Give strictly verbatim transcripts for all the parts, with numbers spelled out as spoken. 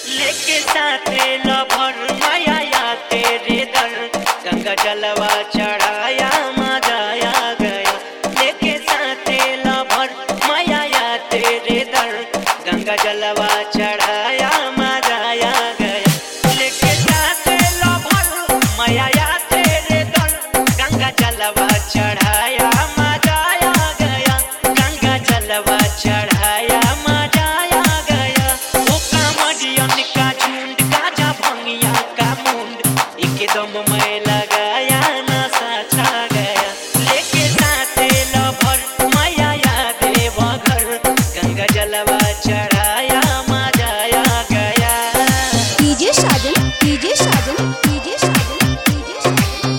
लेके साथे लभर माया या तेरे दर गंगा जलवा चढ़ाया मजा आ गया। लेके साथे लभर माया या तेरे दर गंगा जलवा चढ़ाया मजा आ गया। लेके साथे लभर माया या तेरे दर गंगा जलवा चढ़ाया मजा आ गया। गंगा जलवा चढ़ाया मजा आ गया। ओ कांवरियन का झुंड गाजा भंगिया का मुंड एकदम मैं लगाया नशा छा गया। लेके साथे लभर माया या देवघर गंगा जलवा चढ़ाया मजा आ गया। DJ Sajan DJ Sajan DJ Sajan DJ Sajan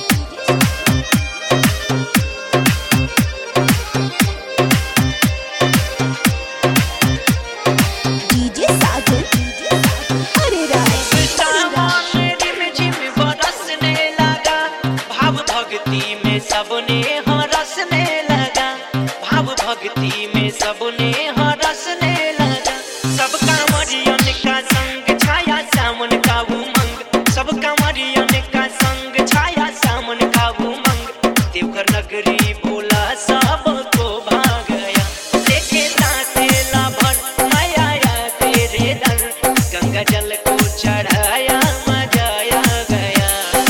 DJ Sajan अरे राय सावन रिमझिम बरसने लगा भाव भक्ति में सबने हरसने लगा। भाव भक्ति में सबने हरसने लगा। सब कांवरियन का संग छाया सावन का उमंग। सब कांवरियन का संग छाया सावन का उमंग। देवघर नगरी भोला सबको भा गया। लेके साथे लभर माया या तेरे दर गंगा जल को चढ़ाया मजा आ गया।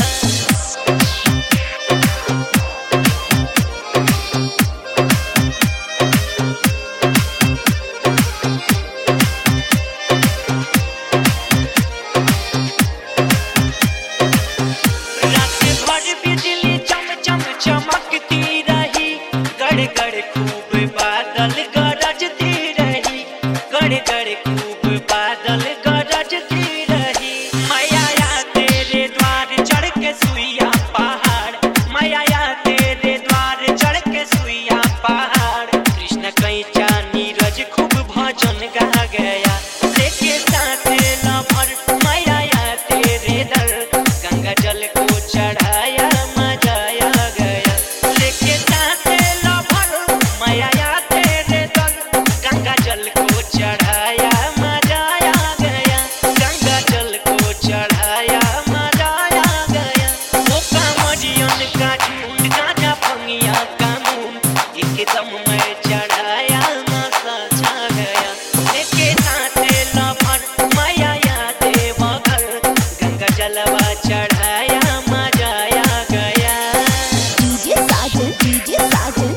रात भर बिजली चम चम चमकती रही। गड़ गड़ खूब बादल गरजती रही। गड़ गड़ खूब बादल गरजती रही। माया या तेरे द्वार चढ़ के सुइया पहाड़। माया या तेरे द्वार चढ़ के सुइया पहाड़। कृष्ण कैचा नीरज खूब भजन गा गया। लेके साथे लभर माया या तेरे दर गंगा जल को चढ़ाया मजा आ गया। लेके साथे लभर माया या तेरे दर गंगा जल को चढ़ाया मजा आ गया। गंगा जल को चढ़ाया मजा आ गया। ओ कांवरियन का झुंड गाजा भंगिया का मुंड एकदम मैं चढ़ाया नशा छा गया। लेके साथे लभर माया या देवघर गंगा जलवा चढ़ाया मजा आ गया। डीजे साजन डीजे साजन